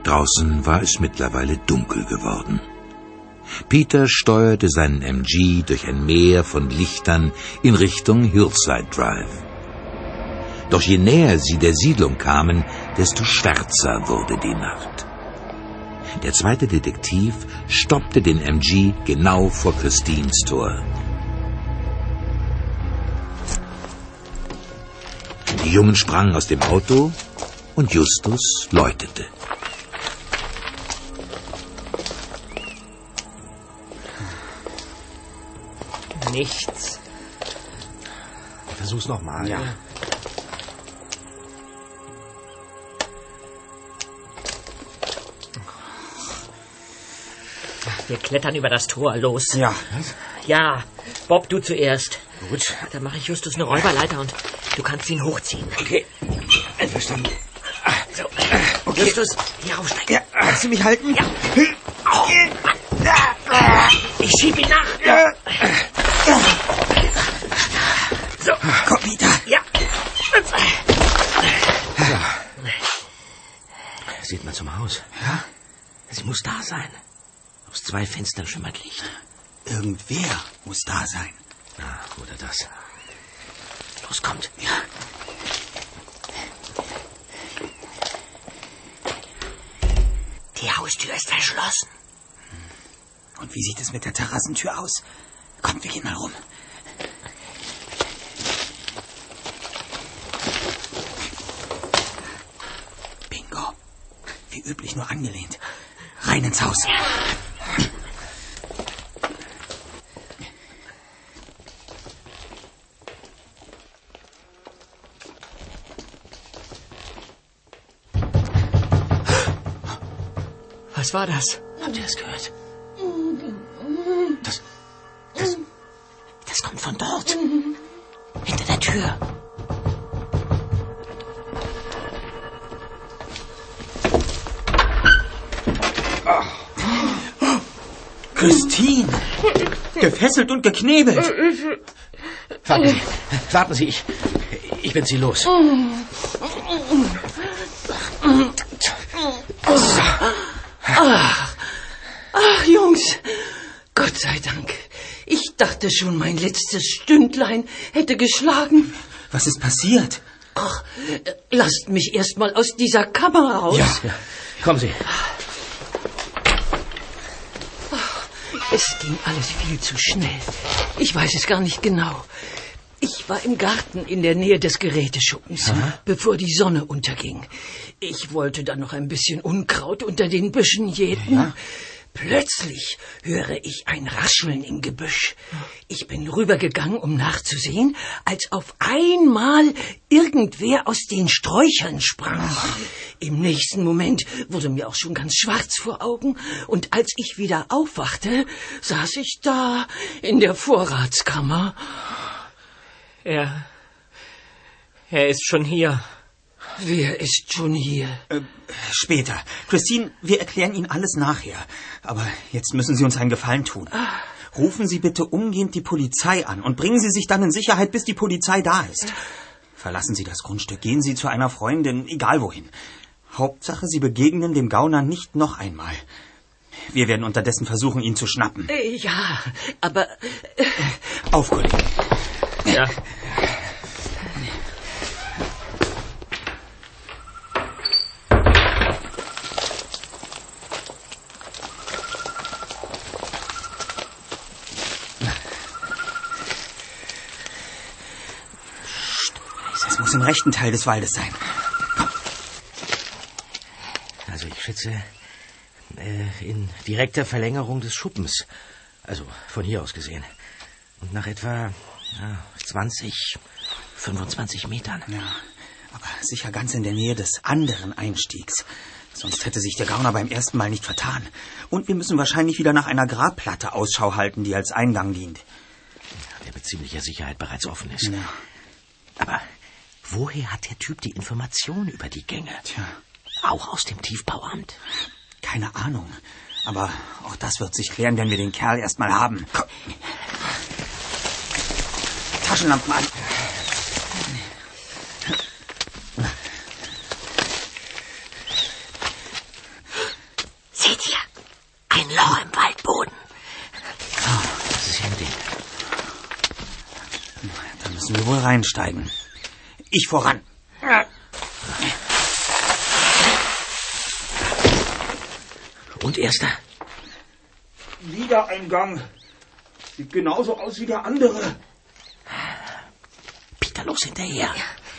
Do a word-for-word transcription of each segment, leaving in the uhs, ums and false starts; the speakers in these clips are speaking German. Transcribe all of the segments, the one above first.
Draußen war es mittlerweile dunkel geworden. Peter steuerte seinen M G durch ein Meer von Lichtern in Richtung Hillside Drive. Doch je näher sie der Siedlung kamen, desto schwärzer wurde die Nacht. Der zweite Detektiv stoppte den M G genau vor Christines Tor. Die Jungen sprangen aus dem Auto und Justus läutete. Nichts. Versuch's nochmal. Ja. Wir klettern über das Tor, los. Ja. Ja, Bob, du zuerst. Gut. Dann mache ich Justus eine Räuberleiter und du kannst ihn hochziehen. Okay. Einverstanden. So. Okay. Justus, hier aufsteigen. Ja, kannst du mich halten? Ja. Oh. Ich schieb ihn nach. Ja. So. Komm, Peter. Ja. So. Sieht man zum Haus. Ja? Sie muss da sein. Aus zwei Fenstern schimmert Licht. Irgendwer muss da sein. Na, oder das. Los, kommt. Ja. Die Haustür ist verschlossen. Und wie sieht es mit der Terrassentür aus? Kommt, wir gehen mal rum. Bingo. Wie üblich nur angelehnt. Rein ins Haus. Was war das? Habt ihr das gehört? Das, das, das kommt von dort. Hinter der Tür. Oh. Christine! Gefesselt und geknebelt. Warten Sie, warten Sie, ich, ich bin Sie los. Ach, ach, Jungs, Gott sei Dank. Ich dachte schon, mein letztes Stündlein hätte geschlagen. Was ist passiert? Ach, lasst mich erst mal aus dieser Kammer raus. Ja, ja. Kommen Sie. Ach, es ging alles viel zu schnell. Ich weiß es gar nicht genau. Ich war im Garten in der Nähe des Geräteschuppens, Aha. bevor die Sonne unterging. Ich wollte dann noch ein bisschen Unkraut unter den Büschen jäten. Ja. Plötzlich höre ich ein Rascheln im Gebüsch. Ich bin rübergegangen, um nachzusehen, als auf einmal irgendwer aus den Sträuchern sprang. Im nächsten Moment wurde mir auch schon ganz schwarz vor Augen, und als ich wieder aufwachte, saß ich da in der Vorratskammer. Er... er ist schon hier. Wer ist schon hier? Äh, später. Christine, wir erklären Ihnen alles nachher. Aber jetzt müssen Sie uns einen Gefallen tun. Rufen Sie bitte umgehend die Polizei an und bringen Sie sich dann in Sicherheit, bis die Polizei da ist. Verlassen Sie das Grundstück, gehen Sie zu einer Freundin, egal wohin. Hauptsache, Sie begegnen dem Gauner nicht noch einmal. Wir werden unterdessen versuchen, ihn zu schnappen. Äh, ja, aber... Äh, Auf, Kollege. Ja. Es muss im rechten Teil des Waldes sein. Komm. Also ich schätze, äh, in direkter Verlängerung des Schuppens. Also von hier aus gesehen. Und nach etwa ja, zwanzig, fünfundzwanzig Metern. Ja, aber sicher ganz in der Nähe des anderen Einstiegs. Sonst hätte sich der Gauner beim ersten Mal nicht vertan. Und wir müssen wahrscheinlich wieder nach einer Grabplatte Ausschau halten, die als Eingang dient. Der mit ziemlicher Sicherheit bereits offen ist. Ja. Aber woher hat der Typ die Information über die Gänge? Tja. Auch aus dem Tiefbauamt? Keine Ahnung. Aber auch das wird sich klären, wenn wir den Kerl erst mal haben. Komm. Taschenlampen an. Seht ihr? Ein Loch im Waldboden. Oh, das ist ja ein Ding. Da müssen wir wohl reinsteigen. Ich voran. Und Erster? Wieder ein Gang. Sieht genauso aus wie der andere. Peter, los hinterher.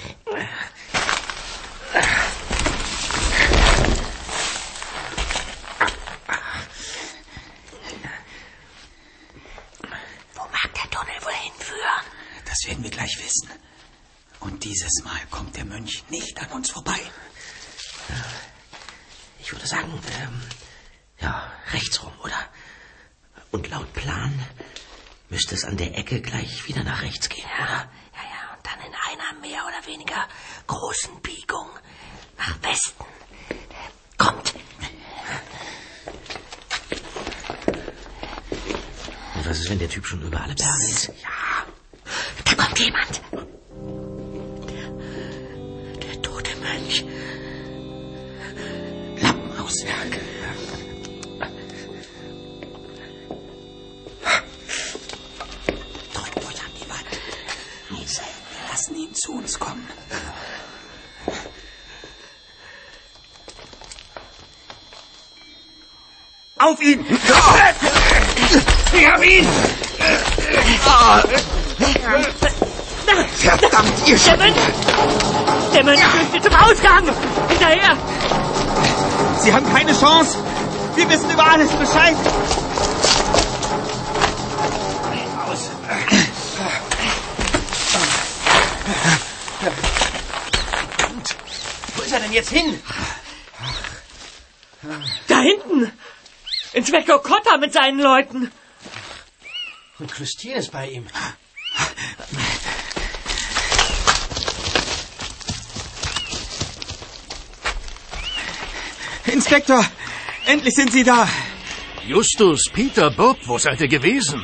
Wo mag der Tunnel wohl hinführen? Das werden wir gleich wissen. Und dieses Mal kommt der Mönch nicht an uns vorbei. Ich würde sagen, ähm, ja, rechts rum, oder? Und laut Plan müsste es an der Ecke gleich wieder nach rechts gehen, Ja, oder? ja, ja. Und dann in einer mehr oder weniger großen Biegung nach Westen. Kommt. Und was ist, wenn der Typ schon über alle Berge ist? Ja, da kommt jemand. Der, der tote Mönch. Lampenauswerk. Drückt euch an die Wand. Miese, wir lassen ihn zu uns kommen. Auf ihn! Wir haben ihn! Verdammt, ihr Der Mönch! Der Mönch flüchtet zum Ausgang! Hinterher! Sie haben keine Chance! Wir wissen über alles Bescheid! Aus! Wo ist er denn jetzt hin? Da hinten! Inspektor Cotter mit seinen Leuten! Und Christine ist bei ihm. Inspektor, endlich sind Sie da. Justus, Peter, Bob, wo seid ihr gewesen?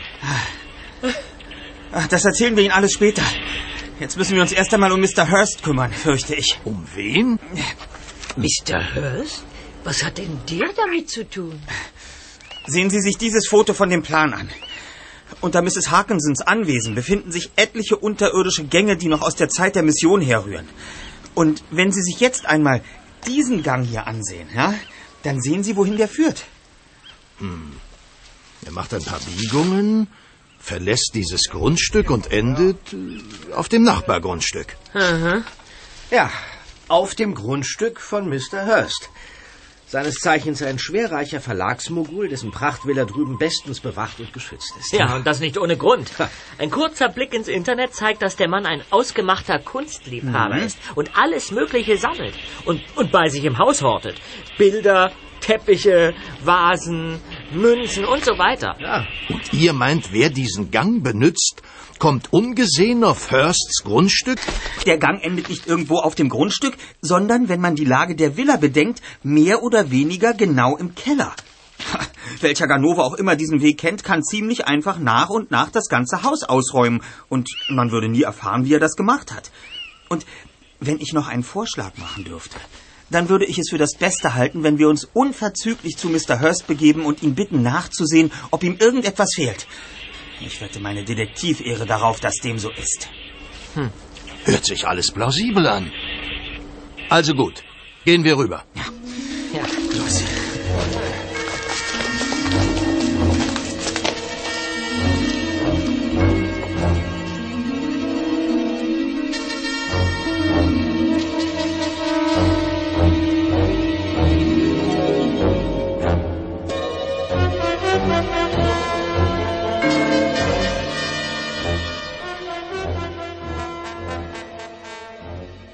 Das erzählen wir Ihnen alles später. Jetzt müssen wir uns erst einmal um Mister Hurst kümmern, fürchte ich. Um wen? Mister Hurst? Was hat denn der damit zu tun? Sehen Sie sich dieses Foto von dem Plan an. Unter Misses Harkinsons Anwesen befinden sich etliche unterirdische Gänge, die noch aus der Zeit der Mission herrühren. Und wenn Sie sich jetzt einmal diesen Gang hier ansehen, ja, dann sehen Sie, wohin der führt. Hm. Er macht ein paar Biegungen, verlässt dieses Grundstück und endet äh, auf dem Nachbargrundstück. Aha. Ja, auf dem Grundstück von Mister Hurst. Seines Zeichens ein schwerreicher Verlagsmogul, dessen Prachtvilla drüben bestens bewacht und geschützt ist. Ja, und das nicht ohne Grund. Ein kurzer Blick ins Internet zeigt, dass der Mann ein ausgemachter Kunstliebhaber Mhm. ist und alles Mögliche sammelt und, und bei sich im Haus hortet. Bilder, Teppiche, Vasen, Münzen und so weiter. Ja, Und ihr meint, wer diesen Gang benützt, kommt ungesehen auf Hursts Grundstück? Der Gang endet nicht irgendwo auf dem Grundstück, sondern, wenn man die Lage der Villa bedenkt, mehr oder weniger genau im Keller. Welcher Ganove auch immer diesen Weg kennt, kann ziemlich einfach nach und nach das ganze Haus ausräumen. Und man würde nie erfahren, wie er das gemacht hat. Und wenn ich noch einen Vorschlag machen dürfte, dann würde ich es für das Beste halten, wenn wir uns unverzüglich zu Mister Hurst begeben und ihn bitten, nachzusehen, ob ihm irgendetwas fehlt. Ich wette meine Detektivehre darauf, dass dem so ist. Hört sich alles plausibel an. Also gut, gehen wir rüber. Ja.